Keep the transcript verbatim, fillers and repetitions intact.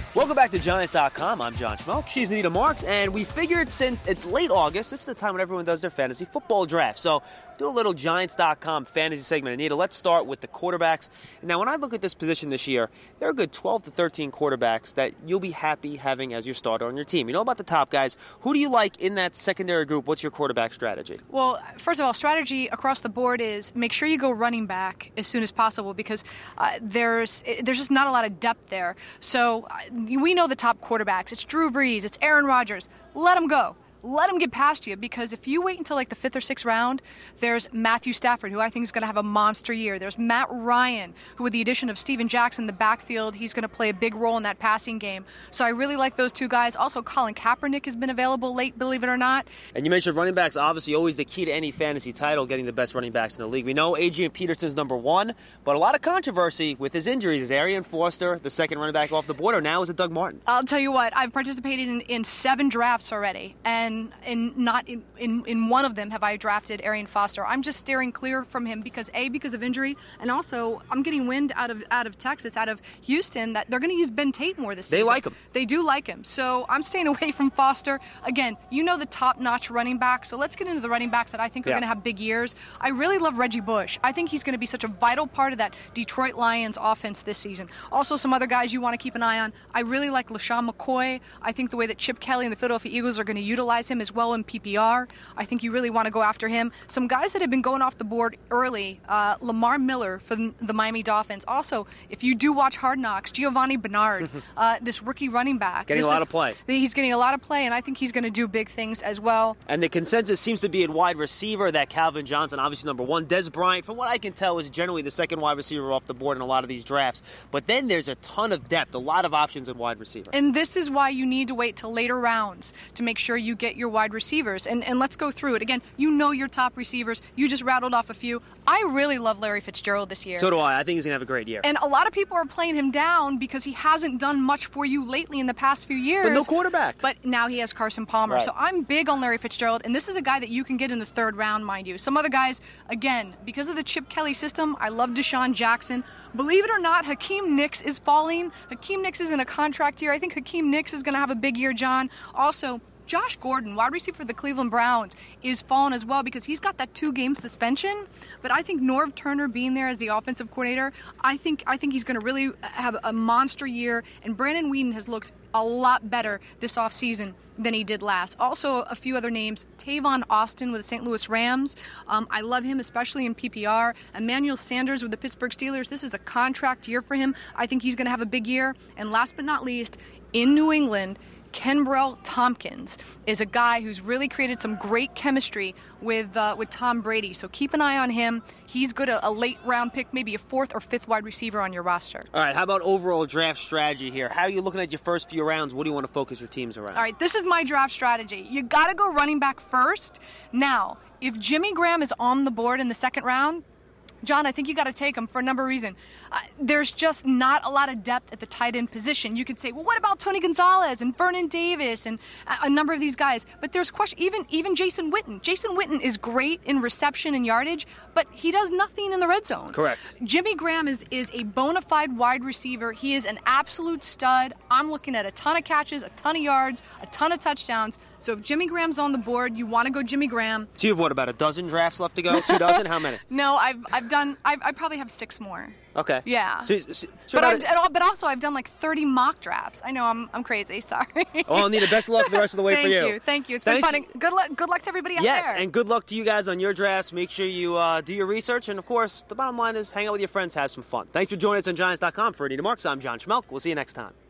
Welcome back to Giants dot com. I'm John Schmelk. She's Anita Marks, and we figured since it's late August, this is the time when everyone does their fantasy football draft. So do a little Giants dot com fantasy segment. Anita, let's start with the quarterbacks. Now, when I look at this position this year, there are a good twelve to thirteen quarterbacks that you'll be happy having as your starter on your team. You know about the top guys. Who do you like in that secondary group? What's your quarterback strategy? Well, first of all, strategy across the board is make sure you go running back as soon as possible because uh, there's there's just not a lot of depth there. So uh, we know the top quarterbacks. It's Drew Brees. It's Aaron Rodgers. Let them go. Let him get past you, because if you wait until like the fifth or sixth round, there's Matthew Stafford, who I think is going to have a monster year. There's Matt Ryan, who with the addition of Steven Jackson in the backfield, he's going to play a big role in that passing game. So I really like those two guys. Also, Colin Kaepernick has been available late, believe it or not. And you mentioned running backs, obviously always the key to any fantasy title, getting the best running backs in the league. We know Adrian Peterson's number one, but a lot of controversy with his injuries. Is Arian Foster, the second running back off the board, or now is it Doug Martin? I'll tell you what, I've participated in, in seven drafts already, and in not in, in, in one of them have I drafted Arian Foster. I'm just steering clear from him because A, because of injury, and also I'm getting wind out of out of Texas, out of Houston, that they're going to use Ben Tate more this they season. They like him. They do like him. So I'm staying away from Foster. Again, you know the top-notch running back, so let's get into the running backs that I think are yeah. going to have big years. I really love Reggie Bush. I think he's going to be such a vital part of that Detroit Lions offense this season. Also, some other guys you want to keep an eye on. I really like LaShawn McCoy. I think the way that Chip Kelly and the Philadelphia Eagles are going to utilize him as well in P P R. I think you really want to go after him. Some guys that have been going off the board early, uh, Lamar Miller for the Miami Dolphins. Also, if you do watch Hard Knocks, Giovanni Bernard, uh, this rookie running back. Getting this a lot of play. He's getting a lot of play, and I think he's going to do big things as well. And the consensus seems to be at wide receiver that Calvin Johnson, obviously number one. Des Bryant, from what I can tell, is generally the second wide receiver off the board in a lot of these drafts. But then there's a ton of depth, a lot of options at wide receiver. And this is why you need to wait till later rounds to make sure you get your wide receivers. And, and let's go through it. Again, you know your top receivers. You just rattled off a few. I really love Larry Fitzgerald this year. So do I. I think he's going to have a great year. And a lot of people are playing him down because he hasn't done much for you lately in the past few years. But no quarterback. But now he has Carson Palmer. Right. So I'm big on Larry Fitzgerald, and this is a guy that you can get in the third round, mind you. Some other guys, again, because of the Chip Kelly system, I love Deshaun Jackson. Believe it or not, Hakeem Nicks is falling. Hakeem Nicks is in a contract year. I think Hakeem Nicks is going to have a big year, John. Also, Josh Gordon, wide receiver for the Cleveland Browns, is falling as well because he's got that two-game suspension. But I think Norv Turner being there as the offensive coordinator, I think I think he's going to really have a monster year. And Brandon Weeden has looked a lot better this offseason than he did last. Also, a few other names. Tavon Austin with the Saint Louis Rams. Um, I love him, especially in P P R. Emmanuel Sanders with the Pittsburgh Steelers. This is a contract year for him. I think he's going to have a big year. And last but not least, in New England, Kenbrell Tompkins is a guy who's really created some great chemistry with uh, with Tom Brady. So keep an eye on him. He's good, a, a late round pick, maybe a fourth or fifth wide receiver on your roster. All right, how about overall draft strategy here? How are you looking at your first few rounds? What do you want to focus your teams around? All right, this is my draft strategy. You got to go running back first. Now, if Jimmy Graham is on the board in the second round, John, I think you got to take him for a number of reasons. Uh, there's just not a lot of depth at the tight end position. You could say, well, what about Tony Gonzalez and Vernon Davis and a, a number of these guys? But there's question. Even even Jason Witten. Jason Witten is great in reception and yardage, but he does nothing in the red zone. Correct. Jimmy Graham is is a bona fide wide receiver. He is an absolute stud. I'm looking at a ton of catches, a ton of yards, a ton of touchdowns. So if Jimmy Graham's on the board, you want to go Jimmy Graham. So you have, what, about a dozen drafts left to go? Two dozen? How many? No, I've I've done. I've, I probably have six more. Okay. Yeah. So, so, so but, about I've, and all- but also I've done like thirty mock drafts. I know I'm I'm crazy. Sorry. Well, Anita, best of luck for the rest of the way Thank for you. you. Thank you. It's Thanks. been fun. And good luck. Good luck to everybody out Yes, there. and good luck to you guys on your drafts. Make sure you uh, do your research. And, of course, the bottom line is hang out with your friends, have some fun. Thanks for joining us on Giants dot com. For Anita Marks, I'm John Schmelk. We'll see you next time.